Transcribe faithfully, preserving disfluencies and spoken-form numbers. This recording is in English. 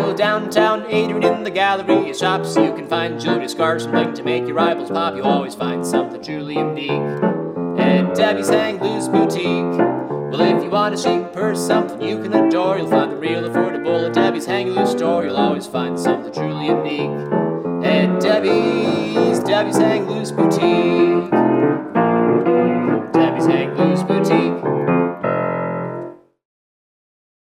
Well, downtown Adrian in the gallery of shops, you can find jewelry, scarves, and bling to make your rivals pop. You always find something truly unique at Debbie's Hang Loose Boutique. Well, if you want a chic purse, something you can adore, you'll find the real affordable at Debbie's Hang Loose store. You'll always find something truly unique at Debbie's, Debbie's Hang Loose Boutique.